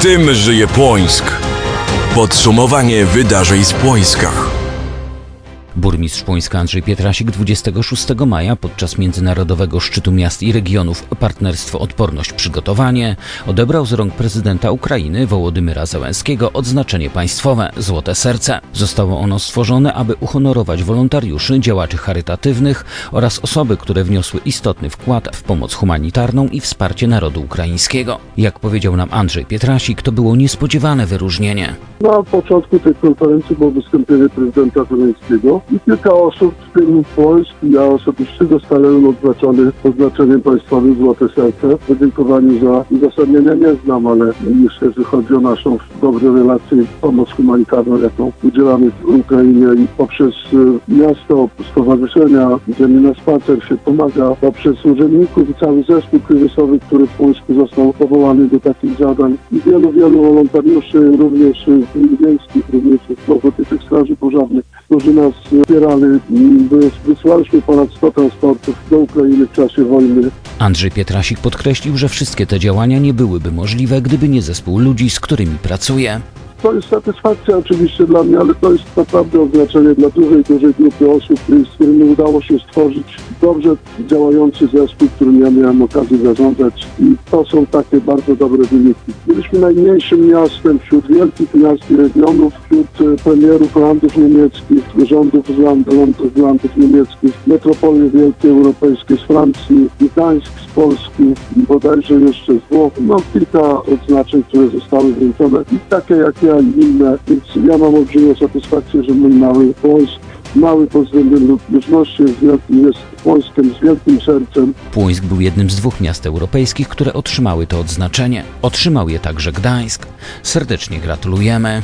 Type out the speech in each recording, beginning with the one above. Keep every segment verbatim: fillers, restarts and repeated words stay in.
Tym żyje Płońsk. Podsumowanie wydarzeń z Płońska. Burmistrz Płońska Andrzej Pietrasik dwudziestego szóstego maja podczas Międzynarodowego Szczytu Miast i Regionów Partnerstwo Odporność Przygotowanie odebrał z rąk prezydenta Ukrainy Wołodymyra Zełenskiego odznaczenie państwowe Złote Serce. Zostało ono stworzone, aby uhonorować wolontariuszy, działaczy charytatywnych oraz osoby, które wniosły istotny wkład w pomoc humanitarną i wsparcie narodu ukraińskiego. Jak powiedział nam Andrzej Pietrasik, to było niespodziewane wyróżnienie. Na początku tej konferencji było wystąpienie prezydenta Zełenskiego i kilka osób, w tym Płońsk, ja osobiście zostałem odznaczony oznaczeniem państwowym Złote Serce. W podziękowaniu za uzasadnienia nie znam, ale myślę, że chodzi o naszą dobre relacje i pomoc humanitarną, jaką udzielamy w Ukrainie i poprzez miasto, stowarzyszenia, Idziemy na spacer się pomaga, poprzez urzędników i cały zespół kryzysowy, który w Płońsku został powołany do takich zadań i wielu, wielu wolontariuszy, również wiejskich, również z ochotniczych straży pożarnych, którzy nas wspierali. Wysłaliśmy ponad sto transportów do Ukrainy w czasie wojny. Andrzej Pietrasik podkreślił, że wszystkie te działania nie byłyby możliwe, gdyby nie zespół ludzi, z którymi pracuje. To jest satysfakcja oczywiście dla mnie, ale to jest naprawdę oznaczenie dla dużej, dużej grupy osób, z którymi udało się stworzyć dobrze działający zespół, którym ja miałem okazję zarządzać i to są takie bardzo dobre wyniki. Byliśmy najmniejszym miastem wśród wielkich miast i regionów, wśród premierów landów niemieckich, rządów z landów, z landów niemieckich, metropolie wielkie europejskie z Francji, Gdańsk z Polski, bodajże jeszcze z Włoch. No kilka odznaczeń, które zostały wręczone i takie jak ja i inne, więc ja mam olbrzymią satysfakcję, że mój mały Płońsk, mały pod względem ludności jest, jest Płońskiem z wielkim sercem. Płońsk był jednym z dwóch miast europejskich, które otrzymały to odznaczenie. Otrzymał je także Gdańsk. Serdecznie gratulujemy.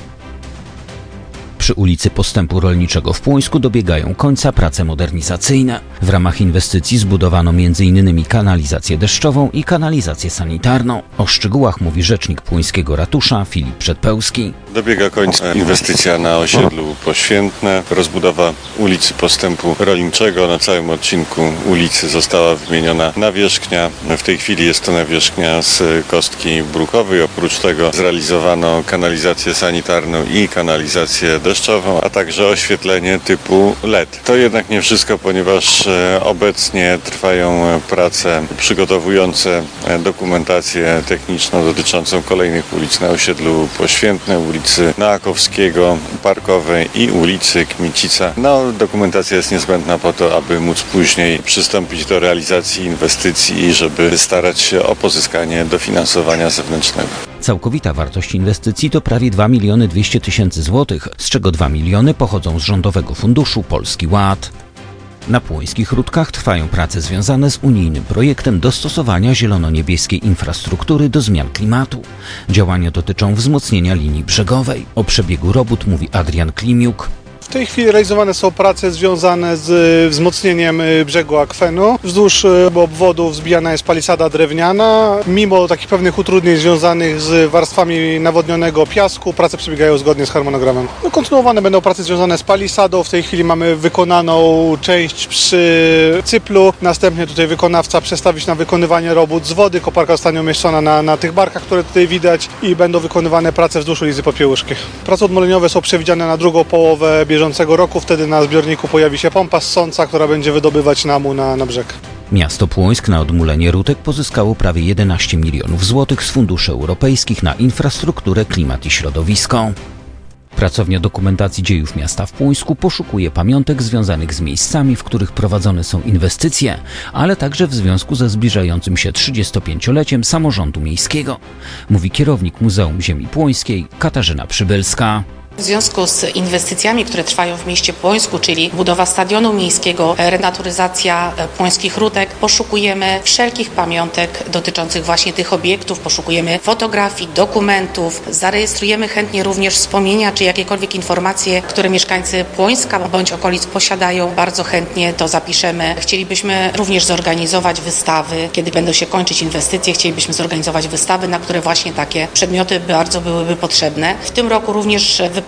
Przy ulicy Postępu Rolniczego w Płońsku dobiegają końca prace modernizacyjne. W ramach inwestycji zbudowano między innymi kanalizację deszczową i kanalizację sanitarną. O szczegółach mówi rzecznik płońskiego ratusza Filip Przedpełski. Dobiega końca inwestycja na osiedlu Poświętne. Rozbudowa ulicy Postępu Rolniczego. Na całym odcinku ulicy została wymieniona nawierzchnia. W tej chwili jest to nawierzchnia z kostki brukowej. Oprócz tego zrealizowano kanalizację sanitarną i kanalizację deszczową. deszczową, a także oświetlenie typu L E D. To jednak nie wszystko, ponieważ obecnie trwają prace przygotowujące dokumentację techniczną dotyczącą kolejnych ulic na osiedlu Poświętne, ulicy Noakowskiego, Parkowej i ulicy Kmicica. No, dokumentacja jest niezbędna po to, aby móc później przystąpić do realizacji inwestycji i żeby starać się o pozyskanie dofinansowania zewnętrznego. Całkowita wartość inwestycji to prawie dwa miliony dwieście tysięcy złotych, z czego dwa miliony pochodzą z Rządowego Funduszu Polski Ład. Na płońskich Rudkach trwają prace związane z unijnym projektem dostosowania zielono-niebieskiej infrastruktury do zmian klimatu. Działania dotyczą wzmocnienia linii brzegowej. O przebiegu robót mówi Adrian Klimiuk. W tej chwili realizowane są prace związane z wzmocnieniem brzegu akwenu. Wzdłuż obwodu wzbijana jest palisada drewniana. Mimo takich pewnych utrudnień związanych z warstwami nawodnionego piasku, prace przebiegają zgodnie z harmonogramem. No, kontynuowane będą prace związane z palisadą. W tej chwili mamy wykonaną część przy cyplu. Następnie tutaj wykonawca przestawić na wykonywanie robót z wody. Koparka zostanie umieszczona na, na tych barkach, które tutaj widać i będą wykonywane prace wzdłuż ulicy Popiełuszki. Prace odmoleniowe są przewidziane na drugą połowę bieżącego roku. Wtedy na zbiorniku pojawi się pompa ssąca, która będzie wydobywać namu na, na brzeg. Miasto Płońsk na odmulenie Rudek pozyskało prawie jedenaście milionów złotych z funduszy europejskich na infrastrukturę, klimat i środowisko. Pracownia dokumentacji dziejów miasta w Płońsku poszukuje pamiątek związanych z miejscami, w których prowadzone są inwestycje, ale także w związku ze zbliżającym się trzydziestopięcioleciem samorządu miejskiego, mówi kierownik Muzeum Ziemi Płońskiej Katarzyna Przybylska. W związku z inwestycjami, które trwają w mieście Płońsku, czyli budowa stadionu miejskiego, renaturyzacja płońskich Rudek, poszukujemy wszelkich pamiątek dotyczących właśnie tych obiektów, poszukujemy fotografii, dokumentów, zarejestrujemy chętnie również wspomnienia czy jakiekolwiek informacje, które mieszkańcy Płońska bądź okolic posiadają. Bardzo chętnie to zapiszemy. Chcielibyśmy również zorganizować wystawy, kiedy będą się kończyć inwestycje, chcielibyśmy zorganizować wystawy, na które właśnie takie przedmioty bardzo byłyby potrzebne. W tym roku również wypadło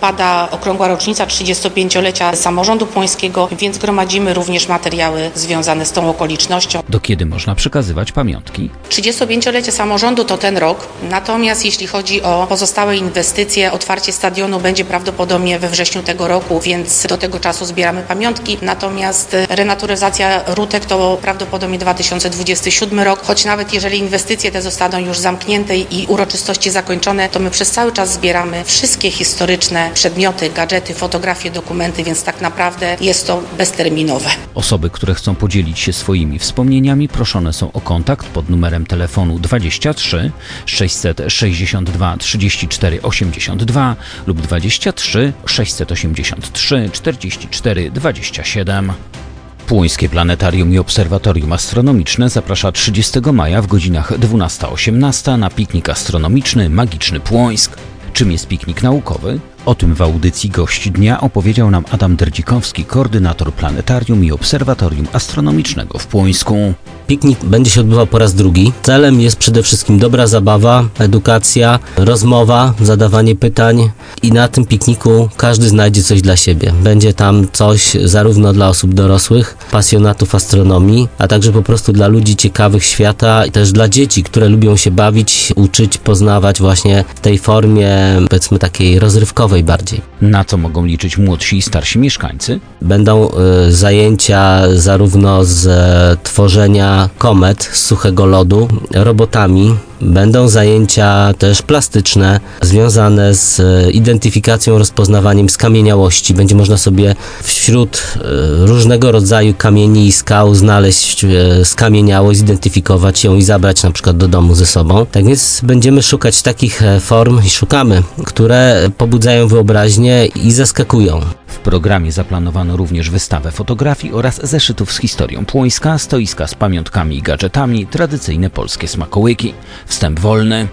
przypada okrągła rocznica trzydziestopięciolecia samorządu płońskiego, więc gromadzimy również materiały związane z tą okolicznością. Do kiedy można przekazywać pamiątki? trzydziestopięciolecie samorządu to ten rok, natomiast jeśli chodzi o pozostałe inwestycje, otwarcie stadionu będzie prawdopodobnie we wrześniu tego roku, więc do tego czasu zbieramy pamiątki, natomiast renaturyzacja Rutek to prawdopodobnie dwa tysiące dwudziesty siódmy rok, choć nawet jeżeli inwestycje te zostaną już zamknięte i uroczystości zakończone, to my przez cały czas zbieramy wszystkie historyczne przedmioty, gadżety, fotografie, dokumenty, więc tak naprawdę jest to bezterminowe. Osoby, które chcą podzielić się swoimi wspomnieniami, proszone są o kontakt pod numerem telefonu dwadzieścia trzy sześćset sześćdziesiąt dwa trzydzieści cztery osiemdziesiąt dwa lub dwadzieścia trzy sześćset osiemdziesiąt trzy czterdzieści cztery dwadzieścia siedem. Płońskie Planetarium i Obserwatorium Astronomiczne zaprasza trzydziestego maja w godzinach dwunasta osiemnaście na piknik astronomiczny Magiczny Płońsk. Czym jest piknik naukowy? O tym w audycji Gość Dnia opowiedział nam Adam Derdzikowski, koordynator Planetarium i Obserwatorium Astronomicznego w Płońsku. Piknik będzie się odbywał po raz drugi. Celem jest przede wszystkim dobra zabawa, edukacja, rozmowa, zadawanie pytań i na tym pikniku każdy znajdzie coś dla siebie. Będzie tam coś zarówno dla osób dorosłych, pasjonatów astronomii, a także po prostu dla ludzi ciekawych świata i też dla dzieci, które lubią się bawić, uczyć, poznawać właśnie w tej formie, powiedzmy takiej rozrywkowej bardziej. Na co mogą liczyć młodsi i starsi mieszkańcy? Będą y, zajęcia zarówno z y, tworzenia komet z suchego lodu, robotami. Będą zajęcia też plastyczne, związane z identyfikacją, rozpoznawaniem skamieniałości. Będzie można sobie wśród różnego rodzaju kamieni i skał znaleźć skamieniałość, zidentyfikować ją i zabrać na przykład do domu ze sobą. Tak więc będziemy szukać takich form i szukamy, które pobudzają wyobraźnię i zaskakują. W programie zaplanowano również wystawę fotografii oraz zeszytów z historią Płońska, stoiska z pamiątkami i gadżetami, tradycyjne polskie smakołyki. Wstęp wolny.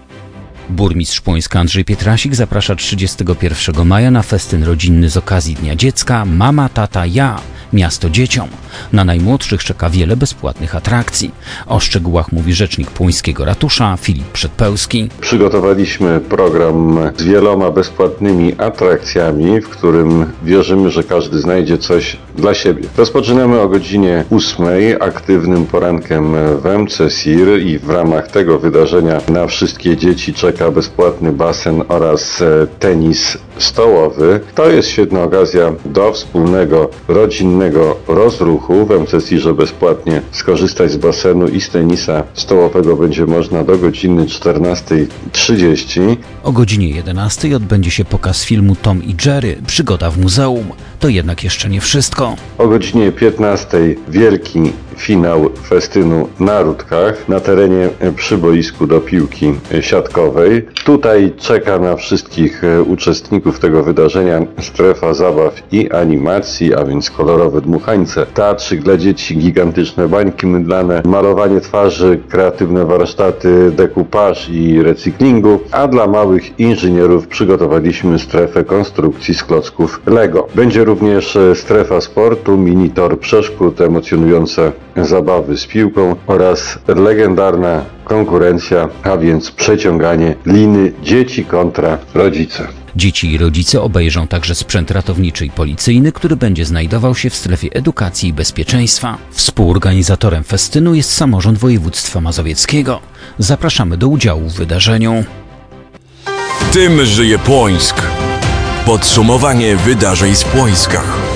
Burmistrz Płońska Andrzej Pietrasik zaprasza trzydziestego pierwszego maja na festyn rodzinny z okazji Dnia Dziecka Mama, Tata, Ja. Miasto dzieciom. Na najmłodszych czeka wiele bezpłatnych atrakcji. O szczegółach mówi rzecznik płońskiego ratusza Filip Przedpełski. Przygotowaliśmy program z wieloma bezpłatnymi atrakcjami, w którym wierzymy, że każdy znajdzie coś dla siebie. Rozpoczynamy o godzinie ósmej aktywnym porankiem w M C S I R i w ramach tego wydarzenia na wszystkie dzieci czeka bezpłatny basen oraz tenis stołowy. To jest świetna okazja do wspólnego, rodzinnego rozruchu. W M C S I R bezpłatnie skorzystać z basenu i z tenisa stołowego będzie można do godziny czternastej trzydzieści. O godzinie jedenastej odbędzie się pokaz filmu Tom i Jerry – Przygoda w muzeum. To jednak jeszcze nie wszystko. O godzinie piętnastej wielki finał festynu na Rutkach na terenie przy boisku do piłki siatkowej. Tutaj czeka na wszystkich uczestników tego wydarzenia strefa zabaw i animacji, a więc kolorowe dmuchańce, teatrzyk dla dzieci, gigantyczne bańki mydlane, malowanie twarzy, kreatywne warsztaty, dekupaż i recyklingu, a dla małych inżynierów przygotowaliśmy strefę konstrukcji z klocków Lego. Będzie również strefa sportu, mini tor przeszkód, emocjonujące zabawy z piłką oraz legendarna konkurencja, a więc przeciąganie liny dzieci kontra rodzice. Dzieci i rodzice obejrzą także sprzęt ratowniczy i policyjny, który będzie znajdował się w strefie edukacji i bezpieczeństwa. Współorganizatorem festynu jest samorząd województwa mazowieckiego. Zapraszamy do udziału w wydarzeniu. Tym żyje Płońsk. Podsumowanie wydarzeń z Płońska.